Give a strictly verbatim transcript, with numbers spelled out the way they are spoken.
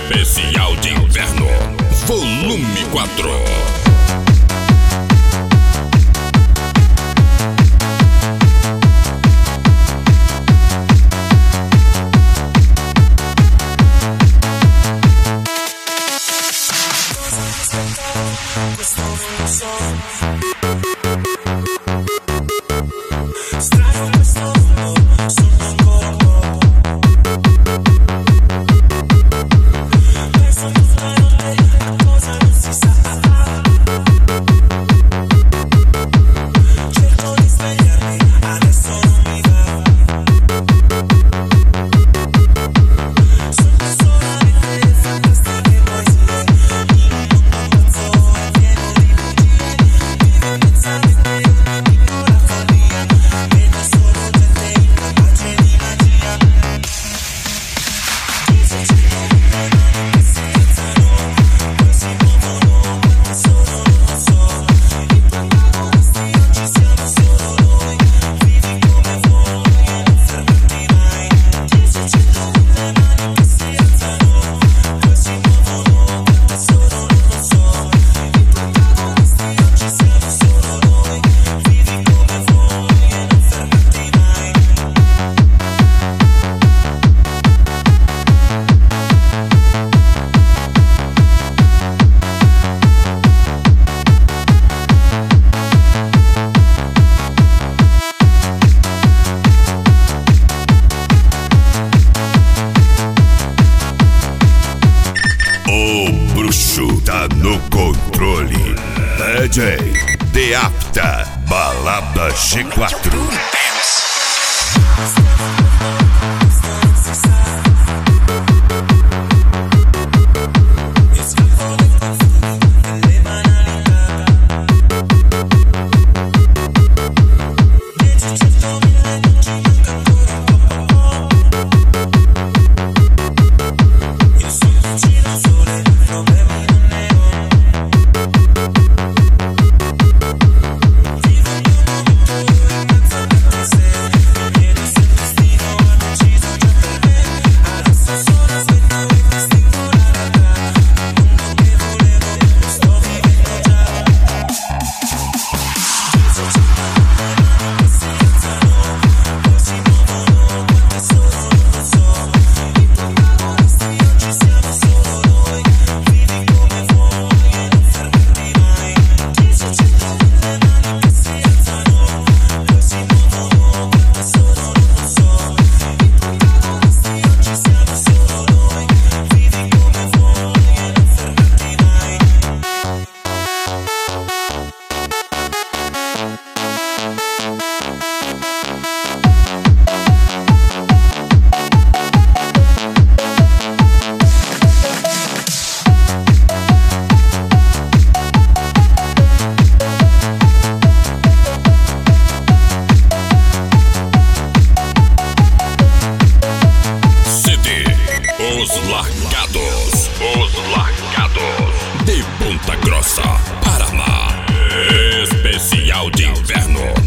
Especial de Inverno, volume quatro. Strano questo mondo, sogno ancora un po'. Penso tutta la notte, cosa non si sa. Cerco di svegliarmi, adesso non mi va. Sogno solamente fantastiche poesie, in un mondo pazzo e pieno di bugie. Vivo intensamente ogni piccola follia, vedo solo gente incapace di magia. Se cerco mille mani che si alzano, poi si muovono, quante sono non lo so. I protagonisti oggi siamo solo noi, vivi come vuoi e non fermarti mai. Se cerco mille mani che si alzano, poi si muovono, quante sono non lo so. I protagonisti oggi siamo solo noi, vivi come vuoi e non fermarti mai. O bruxo tá no controle. D J The Apta, Balada G quatro. Io scappo dai confini, delle banalità. Dieci, cento mille, non ci manca ancora un po'. Io sono vicino al sole, problemi non ne ho. Vivo il mio momento in mezzo a notte. Ieri se il destino ha deciso già per me. Adesso sono aspetto e distingo la realtà. Il mondo che volevo lo sto vivendo già. Se cerco mille mani che si alzano, poi si muovono, quante sono non lo so. I protagonisti oggi siamo solo noi, vivi come vuoi e non fermarti mai. Se cerco mille mani che si alzano, poi si muovono, quante sono non lo so. I protagonisti oggi siamo solo noi, vivi come vuoi e non fermarti mai. C D Os Largados, Os Largados de Ponta Grossa, Paraná. Especial de Inverno,